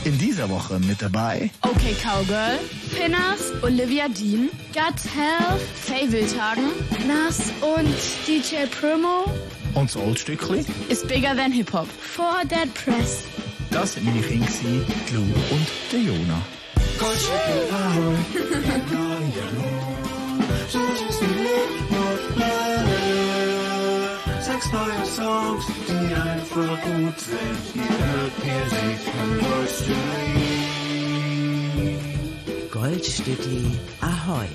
In dieser Woche mit dabei Okay Cowgirl, Finners, Olivia Dean, Gut Health, Faye Wildhagen, Nas und DJ Primo. und das Oldstückli. Is bigger than Hip-Hop. For Dead Press. Das sind meine Kinder, die Lou und der Jona. Sechs neue Songs, die einfach gut sind. Hier hört ihr sie von Goldstückli Ahoi.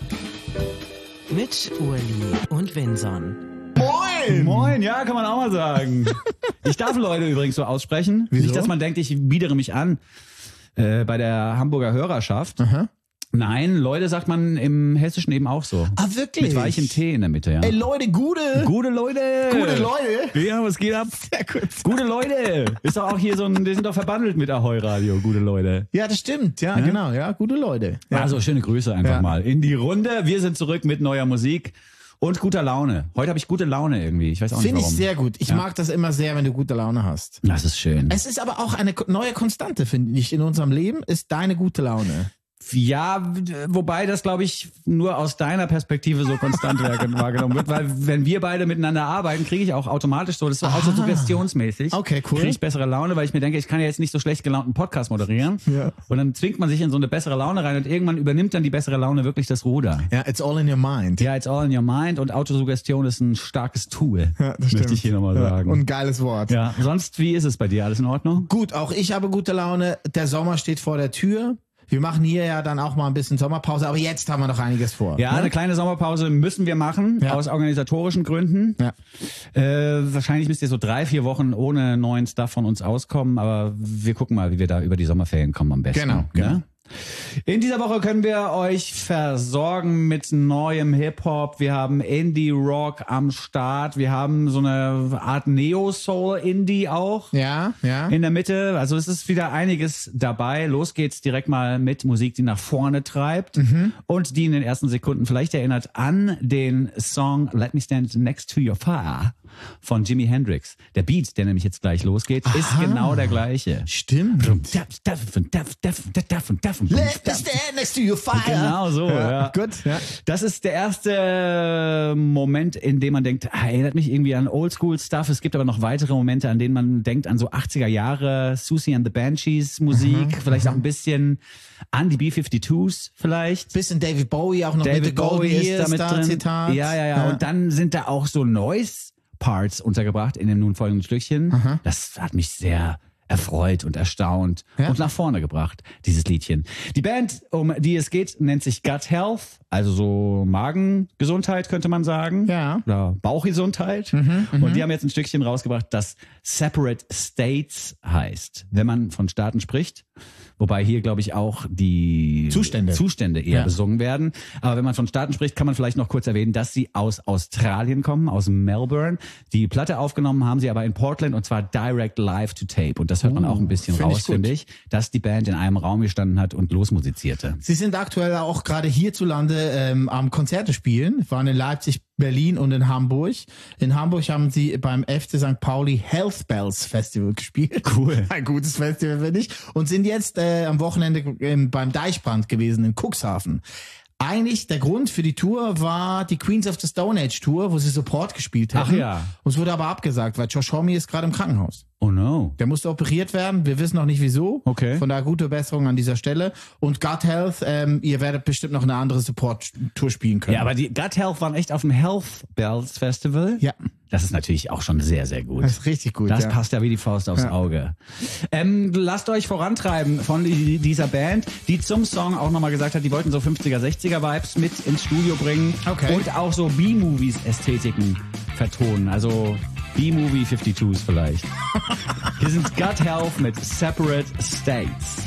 Mit Urli und Vinson. Moin, ja, kann man auch mal sagen. Ich darf Leute übrigens so aussprechen. Wieso? Nicht, dass man denkt, ich biedere mich an bei der Hamburger Hörerschaft. Aha. Nein, Leute sagt man im Hessischen eben auch so. Ah, wirklich? Mit weichem T in der Mitte, ja. Ey, Leute, Gute Leute! Gute Leute? Ja, was geht ab? Sehr gut. Gute Leute! Ist doch auch hier so ein, die sind doch verbandelt mit Ahoi Radio, gute Leute. Ja, das stimmt. Ja, genau. Ja, gute Leute. Ja. Also schöne Grüße einfach Ja. mal in die Runde. Wir sind zurück mit neuer Musik und guter Laune. Heute habe ich gute Laune irgendwie. Ich weiß auch nicht Finde warum. ich sehr gut. Ich mag das immer sehr, wenn du gute Laune hast. Das ist schön. Es ist aber auch eine neue Konstante, finde ich, in unserem Leben, ist deine gute Laune. Ja, wobei das, glaube ich, nur aus deiner Perspektive so konstant wahrgenommen wird, weil wenn wir beide miteinander arbeiten, kriege ich auch automatisch so, das ist so autosuggestionsmäßig. Okay, cool. Kriege ich bessere Laune, weil ich mir denke, ich kann ja jetzt nicht so schlecht gelaunten Podcast moderieren. Ja. Und dann zwingt man sich in so eine bessere Laune rein und irgendwann übernimmt dann die bessere Laune wirklich das Ruder. Ja, it's all in your mind. Ja, it's all in your mind und Autosuggestion ist ein starkes Tool. Ja, das möchte ich hier nochmal sagen. Und ein geiles Wort. Ja, sonst, wie ist es bei dir? Alles in Ordnung? Gut, auch ich habe gute Laune. Der Sommer steht vor der Tür. Wir machen hier ja dann auch mal ein bisschen Sommerpause, aber jetzt haben wir noch einiges vor. Ja, ne? eine kleine Sommerpause müssen wir machen, Ja. aus organisatorischen Gründen. Ja. Wahrscheinlich müsst ihr so 3-4 Wochen ohne neuen Stuff von uns auskommen, aber wir gucken mal, wie wir da über die Sommerferien kommen am besten. Genau, genau. Ne? In dieser Woche können wir euch versorgen mit neuem Hip-Hop. Wir haben Indie-Rock am Start. Wir haben so eine Art Neo-Soul-Indie auch. Ja, ja. In der Mitte, also es ist wieder einiges dabei. Los geht's direkt mal mit Musik, die nach vorne treibt und die in den ersten Sekunden vielleicht erinnert an den Song Let Me Stand Next to Your Fire von Jimi Hendrix. Der Beat, der nämlich jetzt gleich losgeht, ist genau der gleiche. Stimmt. Let me stand next to your fire. Genau so, ja. Gut, ja. Das ist der erste Moment, in dem man denkt, erinnert mich irgendwie an Oldschool-Stuff. Es gibt aber noch weitere Momente, an denen man denkt an so 80er Jahre Susie and the Banshees Musik, vielleicht auch ein bisschen an die B-52s vielleicht. Bisschen David Bowie auch noch mit The David Golden Bowie ist Years damit da, drin. Zitat. Ja. Und dann sind da auch so Noise-Parts untergebracht in dem nun folgenden Stückchen. Das hat mich sehr erfreut und erstaunt und nach vorne gebracht, dieses Liedchen. Die Band, um die es geht, nennt sich Gut Health, also so Magengesundheit könnte man sagen. Ja. Oder Bauchgesundheit. Und die haben jetzt ein Stückchen rausgebracht, das Separate States heißt. Wenn man von Staaten spricht, wobei hier, glaube ich, auch die Zustände eher besungen werden. Aber wenn man von Staaten spricht, kann man vielleicht noch kurz erwähnen, dass sie aus Australien kommen, aus Melbourne. Die Platte aufgenommen haben sie aber in Portland und zwar direct live to tape. Und das hört man auch ein bisschen raus, finde ich, dass die Band in einem Raum gestanden hat und losmusizierte. Sie sind aktuell auch gerade hierzulande am Konzerte spielen. Waren in Leipzig, Berlin und in Hamburg. In Hamburg haben sie beim FC St. Pauli Health Bells Festival gespielt. Cool. Ein gutes Festival, finde ich. Und sind jetzt am Wochenende beim Deichbrand gewesen in Cuxhaven. Eigentlich der Grund für die Tour war die Queens of the Stone Age Tour, wo sie Support gespielt haben. Ach ja. Und es wurde aber abgesagt, weil Josh Homme ist gerade im Krankenhaus. Oh no. Der musste operiert werden. Wir wissen noch nicht wieso. Okay. Von daher gute Besserung an dieser Stelle. Und Gut Health, ihr werdet bestimmt noch eine andere Support-Tour spielen können. Ja, aber die Gut Health waren echt auf dem Health Bells Festival. Ja. Das ist natürlich auch schon sehr, sehr gut. Das ist richtig gut. Das ja. passt ja wie die Faust aufs Auge. Lasst euch vorantreiben von dieser Band, die zum Song auch nochmal gesagt hat, die wollten so 50er, 60er Vibes mit ins Studio bringen. Okay. Und auch so B-Movies-Ästhetiken vertonen. Also B-Movie 52s vielleicht. Hier sind Gut Health mit Separate States.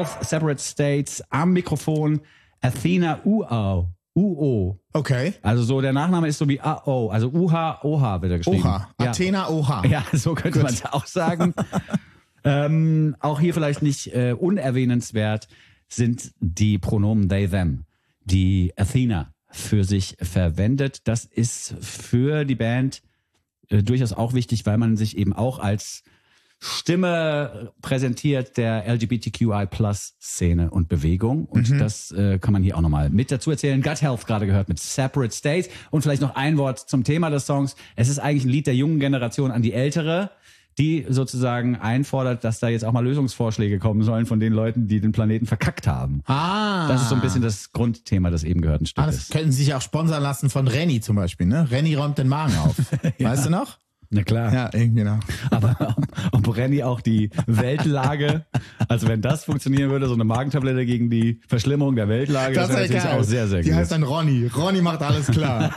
Separate States, am Mikrofon Athena UO. Okay. Also so, der Nachname ist so wie AO, also UH wird er geschrieben. Oha. Ja. Athena Oha. Ja, so könnte man es auch sagen. Auch hier vielleicht nicht unerwähnenswert sind die Pronomen they, them, die Athena für sich verwendet. Das ist für die Band durchaus auch wichtig, weil man sich eben auch als Stimme präsentiert der LGBTQI+-Szene und Bewegung. Und das kann man hier auch nochmal mit dazu erzählen. Gut Health gerade gehört mit Separate States. Und vielleicht noch ein Wort zum Thema des Songs. Es ist eigentlich ein Lied der jungen Generation an die ältere, die sozusagen einfordert, dass da jetzt auch mal Lösungsvorschläge kommen sollen von den Leuten, die den Planeten verkackt haben. Das ist so ein bisschen das Grundthema des eben gehörten Stückes. Das könnten Sie sich auch sponsern lassen von Renny zum Beispiel, ne? Renny räumt den Magen auf. Weißt du noch? Na klar. Ja, genau. Aber ob Renny auch die Weltlage, also wenn das funktionieren würde, so eine Magentablette gegen die Verschlimmerung der Weltlage, das wäre natürlich auch sehr, sehr gut. Die heißt dann Ronny. Ronny macht alles klar.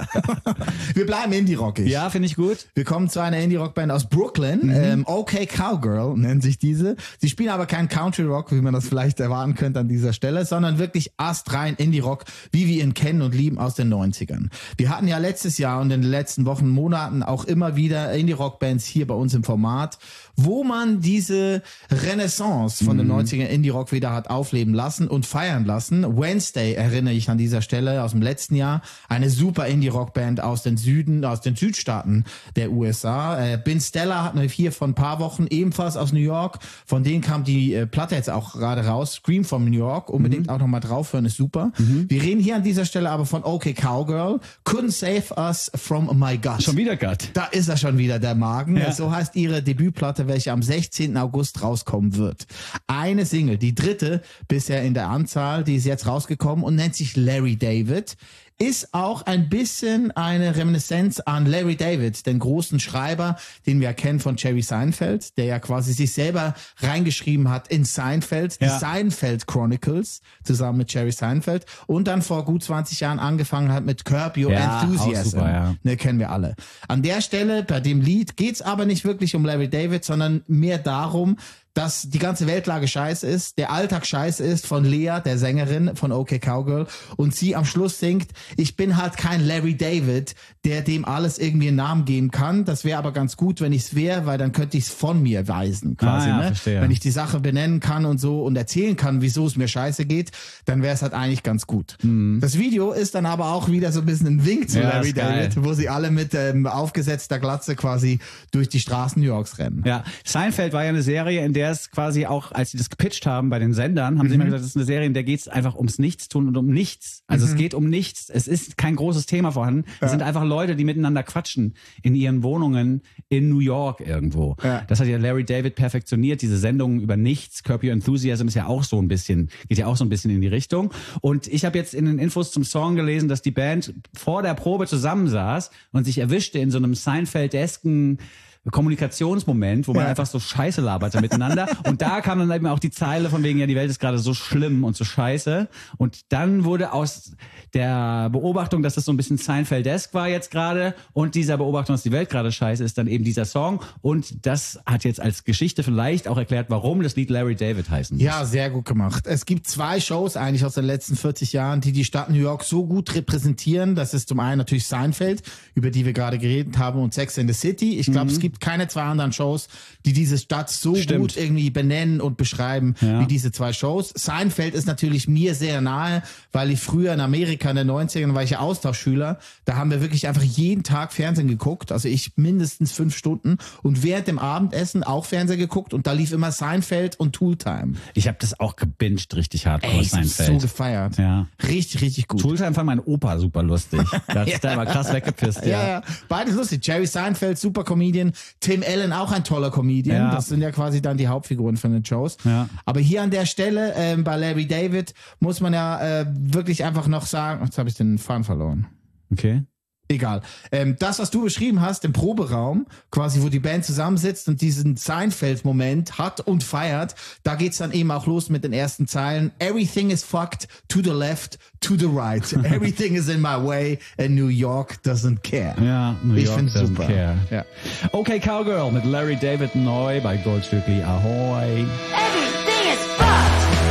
Wir bleiben Indie-rockig. Ja, finde ich gut. Wir kommen zu einer Indie-Rock-Band aus Brooklyn. OK Cowgirl nennt sich diese. Sie spielen aber keinen Country-Rock, wie man das vielleicht erwarten könnte an dieser Stelle, sondern wirklich astrein Indie-Rock, wie wir ihn kennen und lieben aus den 90ern. Wir hatten ja letztes Jahr und in den letzten Wochen, Monaten auch immer wieder Indie-Rock-Bands hier bei uns im Format, wo man diese Renaissance von den 90er Indie-Rock wieder hat aufleben lassen und feiern lassen. Wednesday erinnere ich an dieser Stelle aus dem letzten Jahr. Eine super Indie-Rock-Band aus den Südstaaten der USA. Ben Stella hatten wir hier vor ein paar Wochen, ebenfalls aus New York. Von denen kam die Platte jetzt auch gerade raus. Scream from New York. Unbedingt auch nochmal draufhören, ist super. Wir reden hier an dieser Stelle aber von OK Cowgirl. Couldn't Save Us from My Gut. Schon wieder Gut. Da ist er schon wieder, der Magen. Ja. So heißt ihre Debütplatte, welche am 16. August rauskommen wird. Eine Single, die dritte bisher in der Anzahl, die ist jetzt rausgekommen und nennt sich Larry David. Ist auch ein bisschen eine Reminiszenz an Larry David, den großen Schreiber, den wir kennen von Jerry Seinfeld, der ja quasi sich selber reingeschrieben hat in Seinfeld, die Seinfeld Chronicles, zusammen mit Jerry Seinfeld, und dann vor gut 20 Jahren angefangen hat mit Curb Your Enthusiasm. Super, ja. Ne, kennen wir alle. An der Stelle, bei dem Lied, geht's aber nicht wirklich um Larry David, sondern mehr darum, dass die ganze Weltlage scheiße ist, der Alltag scheiße ist von Lea, der Sängerin von OK Cowgirl, und sie am Schluss singt, ich bin halt kein Larry David, der dem alles irgendwie einen Namen geben kann. Das wäre aber ganz gut, wenn ich es wäre, weil dann könnte ich es von mir weisen, quasi. Ne? Verstehe. Wenn ich die Sache benennen kann und so und erzählen kann, wieso es mir scheiße geht, dann wäre es halt eigentlich ganz gut. Das Video ist dann aber auch wieder so ein bisschen ein Wink zu Larry David, wo sie alle mit aufgesetzter Glatze quasi durch die Straßen New Yorks rennen. Ja, Seinfeld war ja eine Serie, in der es quasi auch, als sie das gepitcht haben bei den Sendern, haben sie immer gesagt, das ist eine Serie, in der geht es einfach ums Nichtstun und um nichts. Also es geht um nichts. Es ist kein großes Thema vorhanden. Es sind einfach Leute, die miteinander quatschen in ihren Wohnungen in New York irgendwo. Ja. Das hat ja Larry David perfektioniert, diese Sendungen über nichts. Curb Your Enthusiasm ist ja auch so ein bisschen, geht ja auch so ein bisschen in die Richtung. Und ich habe jetzt in den Infos zum Song gelesen, dass die Band vor der Probe zusammensaß und sich erwischte in so einem Seinfeld-esken Kommunikationsmoment, wo man einfach so Scheiße laberte miteinander. Und da kam dann eben auch die Zeile von wegen, ja, die Welt ist gerade so schlimm und so scheiße. Und dann wurde aus der Beobachtung, dass das so ein bisschen Seinfeld-esque war jetzt gerade, und dieser Beobachtung, dass die Welt gerade scheiße ist, dann eben dieser Song. Und das hat jetzt als Geschichte vielleicht auch erklärt, warum das Lied Larry David heißen muss. Ja, sehr gut gemacht. Es gibt 2 Shows eigentlich aus den letzten 40 Jahren, die die Stadt New York so gut repräsentieren. Das ist zum einen natürlich Seinfeld, über die wir gerade geredet haben, und Sex and the City. Ich glaube, es gibt keine 2 anderen Shows, die diese Stadt so gut irgendwie benennen und beschreiben wie diese 2 Shows. Seinfeld ist natürlich mir sehr nahe, weil ich früher in Amerika in den 90ern war ich ja Austauschschüler. Da haben wir wirklich einfach jeden Tag Fernsehen geguckt. Also ich mindestens 5 Stunden, und während dem Abendessen auch Fernsehen geguckt, und da lief immer Seinfeld und Tooltime. Ich habe das auch gebinged, richtig hardcore. Ich hab's so gefeiert. Ja. Richtig, richtig gut. Tooltime fand mein Opa super lustig. Der hat sich da immer krass weggepisst. Ja. Beides lustig. Jerry Seinfeld, super Comedian. Tim Allen, auch ein toller Comedian. Ja. Das sind ja quasi dann die Hauptfiguren von den Shows. Ja. Aber hier an der Stelle, bei Larry David, muss man ja wirklich einfach noch sagen, jetzt habe ich den Faden verloren. Okay. Egal. Das, was du beschrieben hast, im Proberaum, quasi, wo die Band zusammensitzt und diesen Seinfeld-Moment hat und feiert, da geht's dann eben auch los mit den ersten Zeilen. Everything is fucked to the left, to the right. Everything is in my way and New York doesn't care. Ja, New Ich York find's doesn't super. care. Ja. Okay, Cowgirl mit Larry David neu bei Goldstückli. Ahoy. Everything is fucked.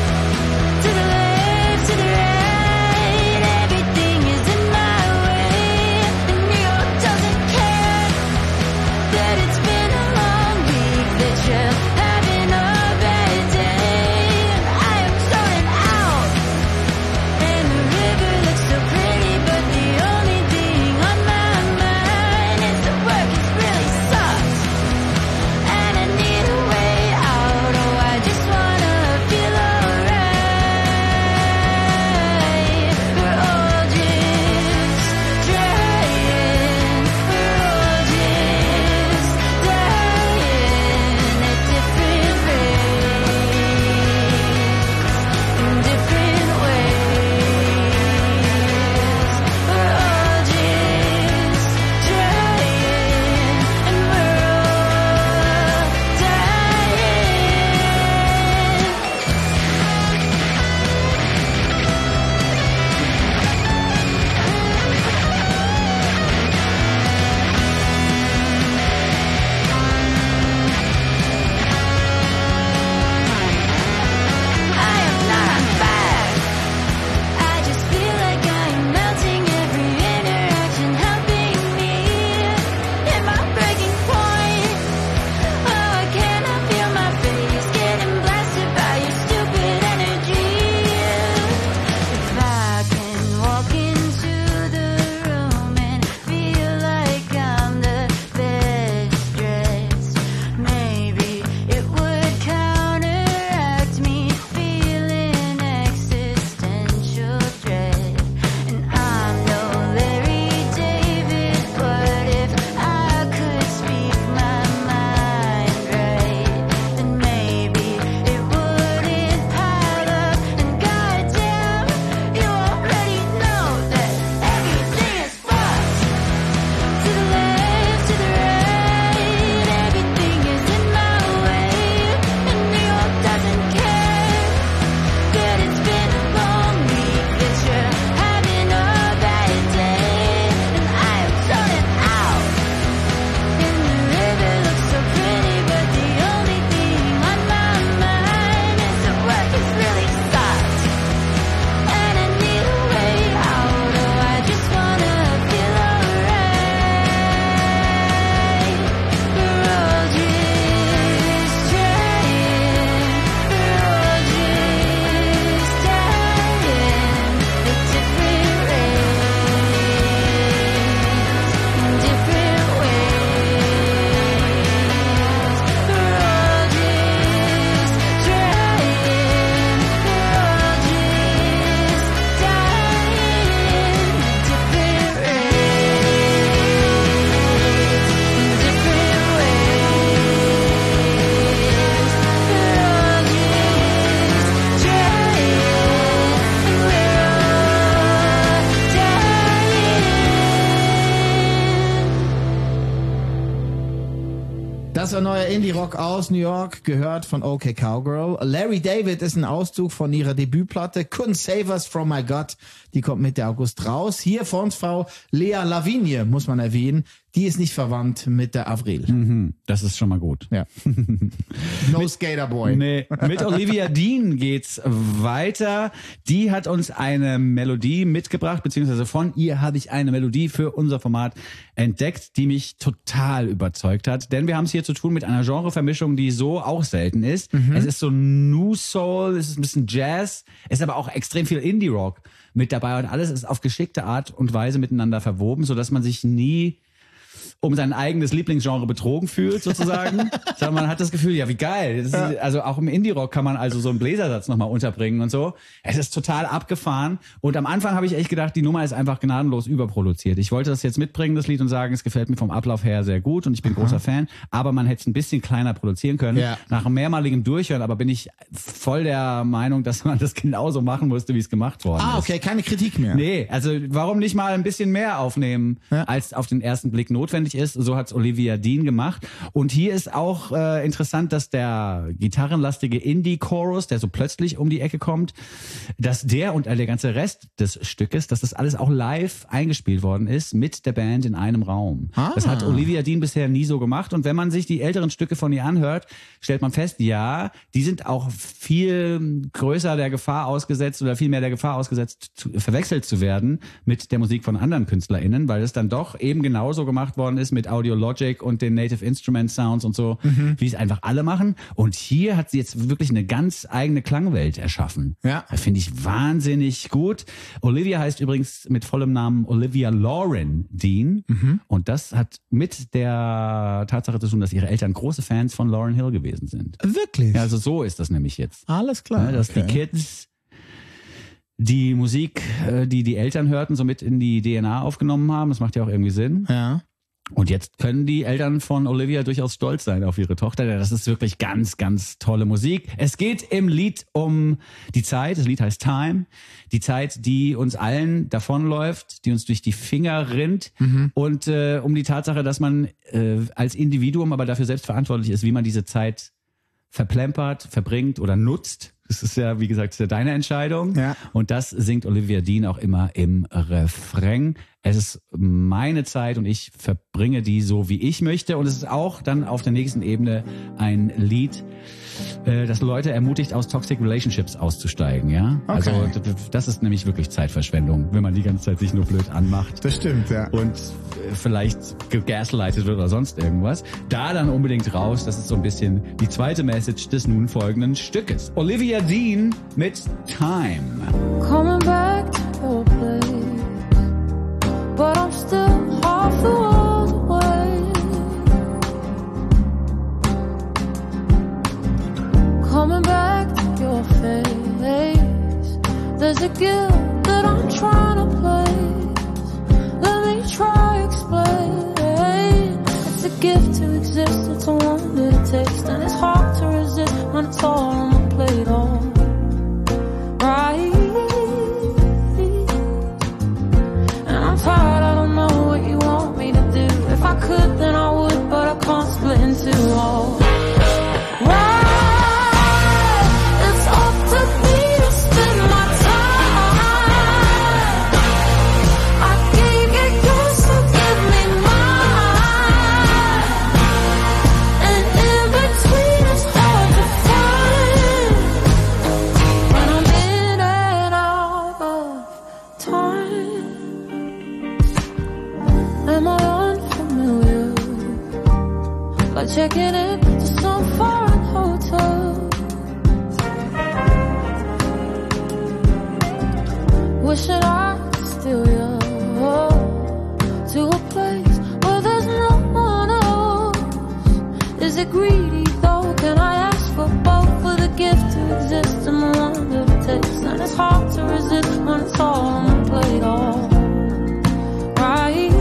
Indie-Rock aus New York, gehört von OK Cowgirl. Larry David ist ein Auszug von ihrer Debütplatte Couldn't Save Us From My God. Die kommt Mitte August raus. Hier Frontfrau Lea Lavigne, muss man erwähnen. Die ist nicht verwandt mit der Avril. Mhm, das ist schon mal gut. Ja. No Skater Boy. Nee, mit Olivia Dean geht's weiter. Die hat uns eine Melodie mitgebracht, beziehungsweise von ihr habe ich eine Melodie für unser Format entdeckt, die mich total überzeugt hat. Denn wir haben es hier zu tun mit einer Genrevermischung, die so auch selten ist. Es ist so New Soul, es ist ein bisschen Jazz, es ist aber auch extrem viel Indie-Rock mit dabei und alles ist auf geschickte Art und Weise miteinander verwoben, sodass man sich nie um sein eigenes Lieblingsgenre betrogen fühlt, sozusagen. Sondern man hat das Gefühl, ja, wie geil. Das ist, also auch im Indie-Rock kann man also so einen Bläsersatz nochmal unterbringen und so. Es ist total abgefahren. Und am Anfang habe ich echt gedacht, die Nummer ist einfach gnadenlos überproduziert. Ich wollte das jetzt mitbringen, das Lied, und sagen, es gefällt mir vom Ablauf her sehr gut und ich bin großer Fan. Aber man hätte es ein bisschen kleiner produzieren können. Ja. Nach mehrmaligem Durchhören, aber bin ich voll der Meinung, dass man das genauso machen musste, wie es gemacht worden ist. Ah, okay, keine Kritik mehr. Nee, also warum nicht mal ein bisschen mehr aufnehmen, als auf den ersten Blick notwendig ist. So hat's Olivia Dean gemacht. Und hier ist auch interessant, dass der gitarrenlastige Indie-Chorus, der so plötzlich um die Ecke kommt, dass der und der ganze Rest des Stückes, dass das alles auch live eingespielt worden ist mit der Band in einem Raum. Das hat Olivia Dean bisher nie so gemacht. Und wenn man sich die älteren Stücke von ihr anhört, stellt man fest, ja, die sind auch viel größer der Gefahr ausgesetzt oder viel mehr der Gefahr ausgesetzt, verwechselt zu werden mit der Musik von anderen KünstlerInnen, weil es dann doch eben genauso gemacht worden ist mit Audio Logic und den Native Instrument Sounds und so, wie es einfach alle machen. Und hier hat sie jetzt wirklich eine ganz eigene Klangwelt erschaffen. Ja. Das finde ich wahnsinnig gut. Olivia heißt übrigens mit vollem Namen Olivia Lauren Dean. Und das hat mit der Tatsache zu tun, dass ihre Eltern große Fans von Lauryn Hill gewesen sind. Wirklich? Ja, also so ist das nämlich jetzt. Alles klar. Ja, dass die Kids die Musik, die die Eltern hörten, so mit in die DNA aufgenommen haben. Das macht ja auch irgendwie Sinn. Ja. Und jetzt können die Eltern von Olivia durchaus stolz sein auf ihre Tochter. Das ist wirklich ganz, ganz tolle Musik. Es geht im Lied um die Zeit. Das Lied heißt Time. Die Zeit, die uns allen davonläuft, die uns durch die Finger rinnt. Und um die Tatsache, dass man als Individuum aber dafür selbst verantwortlich ist, wie man diese Zeit verplempert, verbringt oder nutzt. Das ist ja, wie gesagt, ist ja deine Entscheidung. Ja. Und das singt Olivia Dean auch immer im Refrain. Es ist meine Zeit und ich verbringe die so, wie ich möchte. Und es ist auch dann auf der nächsten Ebene ein Lied, das Leute ermutigt, aus Toxic Relationships auszusteigen. Ja, okay. Also das ist nämlich wirklich Zeitverschwendung, wenn man die ganze Zeit sich nur blöd anmacht. Das stimmt, ja. Und vielleicht gegaslightet wird oder sonst irgendwas. Da dann unbedingt raus. Das ist so ein bisschen die zweite Message des nun folgenden Stückes. Olivia Dean mit Time. Coming back to your place, but I'm still half the world away. Coming back to your face, there's a guilt that I'm trying to place. Let me try explain. It's a gift to exist, it's a wonder to taste, and it's hard to resist when it's all on the plate. All right. Tired, I don't know what you want me to do. If I could, then I would, but I can't split into all. Right, it's up to me to spend my time. I can't get yours, so give me mine. And in between, it's hard to find when I'm in and out of time. Am I unfamiliar? Like checking in to some foreign hotel. Wishing I could steal you to a place where there's no one else. Is it greedy though? Can I ask for both? For the gift to exist and the wonder to taste. And it's hard to resist when it's all on the plate. All right.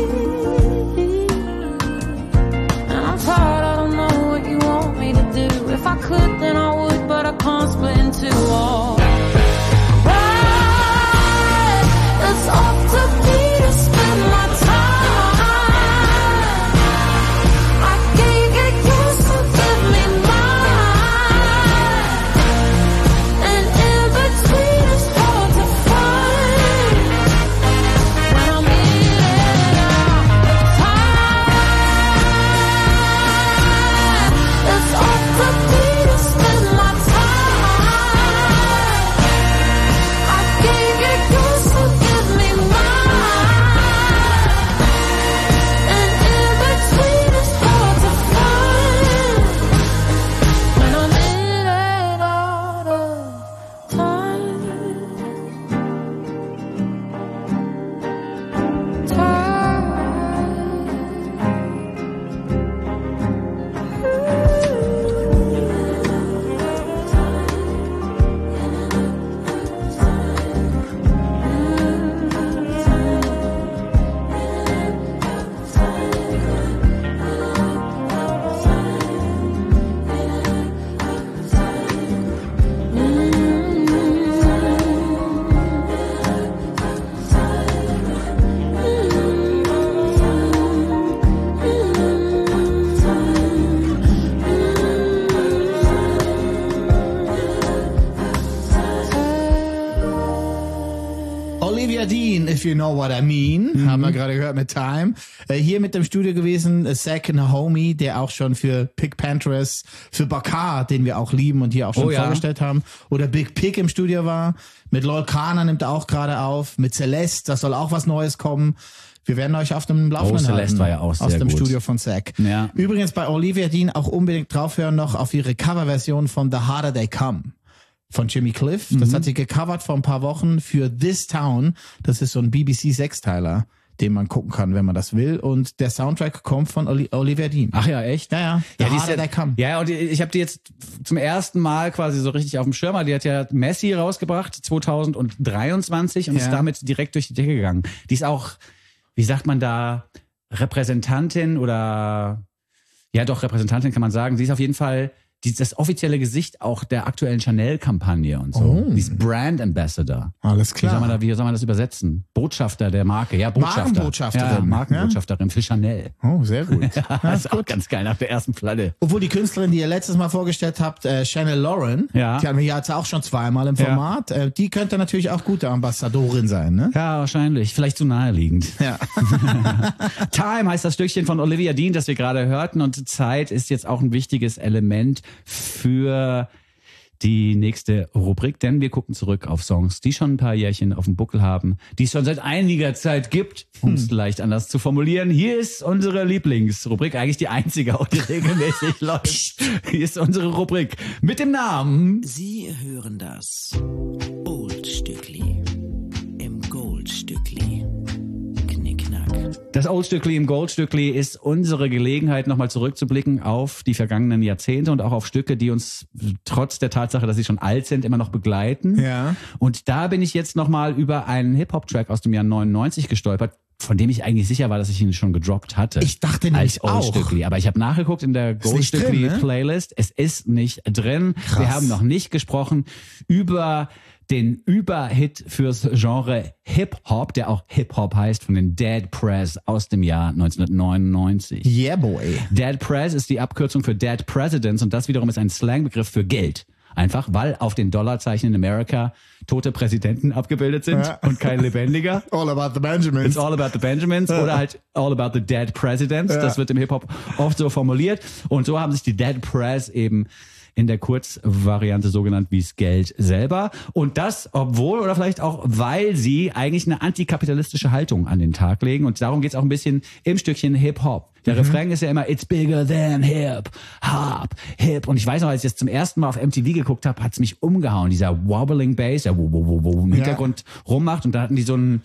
I don't know what you want me to do. If I could, then I would, but I can't split into all. Right, it's up to me to spend my time. I can't get yours, so give If You Know What I Mean, haben wir gerade gehört mit Time. Hier mit dem Studio gewesen, Second Homie, der auch schon für Pink Panthers, für Bakar, den wir auch lieben und hier auch schon vorgestellt haben, oder Big Pig im Studio war. Mit Lol Kana nimmt er auch gerade auf. Mit Celeste, das soll auch was Neues kommen. Wir werden euch auf dem Laufenden halten. Celeste war ja auch sehr aus dem gut. Studio von Zack. Ja. Übrigens bei Olivia Dean auch unbedingt draufhören noch auf ihre Coverversion von The Harder They Come von Jimmy Cliff. Das hat sie gecovert vor ein paar Wochen für This Town. Das ist so ein BBC-Sechsteiler, den man gucken kann, wenn man das will. Und der Soundtrack kommt von Olivia Dean. Ach ja, echt? Ja. The die ist Harder They Come. Ja, und ich habe die jetzt zum ersten Mal quasi so richtig auf dem Schirm. Die hat ja Messi rausgebracht 2023 und ist damit direkt durch die Decke gegangen. Die ist auch, wie sagt man da, Repräsentantin oder, ja doch, Repräsentantin kann man sagen. Sie ist auf jeden Fall das offizielle Gesicht auch der aktuellen Chanel-Kampagne und so. Oh. Die ist Brand Ambassador. Alles klar. Wie soll man das übersetzen? Botschafter der Marke. Ja, Botschafter. Markenbotschafterin. Ja, Markenbotschafterin für Chanel. Oh, sehr gut. Ja, das ist auch ganz geil nach der ersten Platte. Obwohl die Künstlerin, die ihr letztes Mal vorgestellt habt, Chanel Lauren, die hatten wir ja jetzt auch schon zweimal im Format, die könnte natürlich auch gute Ambassadorin sein, ne? Ja, wahrscheinlich. Vielleicht zu naheliegend. Ja. Time heißt das Stückchen von Olivia Dean, das wir gerade hörten, und Zeit ist jetzt auch ein wichtiges Element für die nächste Rubrik, denn wir gucken zurück auf Songs, die schon ein paar Jährchen auf dem Buckel haben, die es schon seit einiger Zeit gibt, um es leicht anders zu formulieren. Hier ist unsere Lieblingsrubrik, eigentlich die einzige, auch die regelmäßig läuft. Hier ist unsere Rubrik mit dem Namen... Sie hören das Oldstückli im Goldstückli. Knickknack. Das Oldstückli im Goldstückli ist unsere Gelegenheit, nochmal zurückzublicken auf die vergangenen Jahrzehnte und auch auf Stücke, die uns trotz der Tatsache, dass sie schon alt sind, immer noch begleiten. Ja. Und da bin ich jetzt nochmal über einen Hip-Hop-Track aus dem Jahr 99 gestolpert, von dem ich eigentlich sicher war, dass ich ihn schon gedroppt hatte. Ich dachte nämlich als Oldstückli. Aber ich habe nachgeguckt in der Goldstückli-Playlist. Es ist nicht drin. Krass. Wir haben noch nicht gesprochen über den Überhit fürs Genre Hip-Hop, der auch Hip-Hop heißt, von den Dead Prez aus dem Jahr 1999. Yeah, boy. Dead Prez ist die Abkürzung für Dead Presidents und das wiederum ist ein Slangbegriff für Geld. Einfach, weil auf den Dollarzeichen in Amerika tote Präsidenten abgebildet sind und kein lebendiger. All about the Benjamins. It's all about the Benjamins oder halt all about the dead presidents. Ja. Das wird im Hip-Hop oft so formuliert. Und so haben sich die Dead Prez eben in der Kurzvariante so genannt wie das Geld selber. Und das, obwohl oder vielleicht auch, weil sie eigentlich eine antikapitalistische Haltung an den Tag legen. Und darum geht's auch ein bisschen im Stückchen Hip-Hop. Der Refrain ist ja immer, it's bigger than hip, hop, hip. Und ich weiß noch, als ich das zum ersten Mal auf MTV geguckt habe, hat's mich umgehauen. Dieser wobbling Bass, der im Hintergrund rummacht. Und da hatten die so ein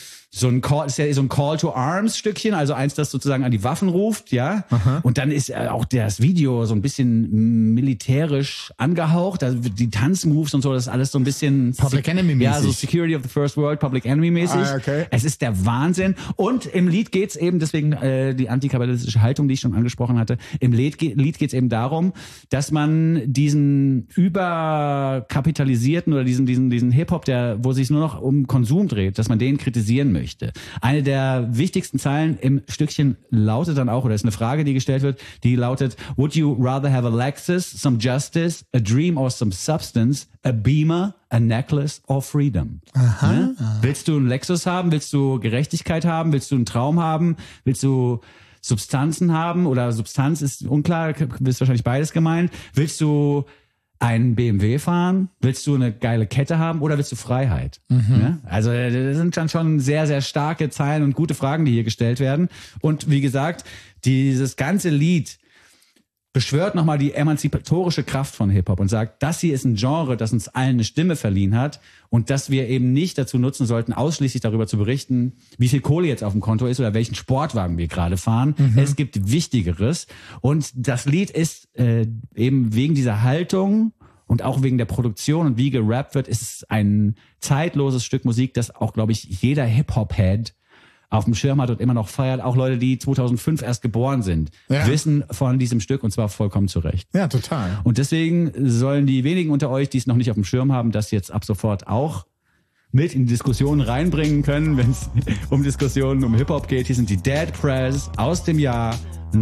Call, ist ja so ein Call to Arms Stückchen, also eins, das sozusagen an die Waffen ruft, ja. Aha. Und dann ist auch das Video so ein bisschen militärisch angehaucht, also die Tanzmoves und so, das ist alles so ein bisschen Public Enemy mäßig. Ja, so Security of the First World, Public Enemy mäßig. Ah, okay. Es ist der Wahnsinn. Und im Lied geht's eben, deswegen die antikapitalistische Haltung, die ich schon angesprochen hatte, im Lied geht's eben darum, dass man diesen überkapitalisierten oder diesen Hip-Hop, wo sich nur noch um Konsum dreht, dass man den kritisieren möchte. Eine der wichtigsten Zeilen im Stückchen lautet dann auch, oder ist eine Frage, die gestellt wird, die lautet, would you rather have a Lexus, some justice, a dream or some substance, a Beamer, a necklace or freedom? Aha. Ne? Willst du einen Lexus haben? Willst du Gerechtigkeit haben? Willst du einen Traum haben? Willst du Substanzen haben? Oder Substanz ist unklar, ist wahrscheinlich beides gemeint. Willst du einen BMW fahren? Willst du eine geile Kette haben oder willst du Freiheit? Ja? Also das sind dann schon sehr, sehr starke Zeilen und gute Fragen, die hier gestellt werden. Und wie gesagt, dieses ganze Lied beschwört nochmal die emanzipatorische Kraft von Hip-Hop und sagt, das hier ist ein Genre, das uns allen eine Stimme verliehen hat und dass wir eben nicht dazu nutzen sollten, ausschließlich darüber zu berichten, wie viel Kohle jetzt auf dem Konto ist oder welchen Sportwagen wir gerade fahren. Es gibt Wichtigeres und das Lied ist eben wegen dieser Haltung und auch wegen der Produktion und wie gerappt wird, ist es ein zeitloses Stück Musik, das auch, glaube ich, jeder Hip-Hop-Head auf dem Schirm hat und immer noch feiert. Auch Leute, die 2005 erst geboren sind, wissen von diesem Stück und zwar vollkommen zu Recht. Ja, total. Und deswegen sollen die wenigen unter euch, die es noch nicht auf dem Schirm haben, das jetzt ab sofort auch mit in die Diskussion reinbringen können, wenn es um Diskussionen um Hip-Hop geht. Hier sind die Dead Prez aus dem Jahr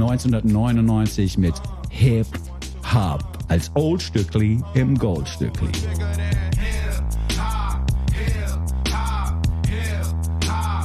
1999 mit Hip-Hop als Oldstückli im Goldstückli. Bigger than hip hop, hip hop, hip hop.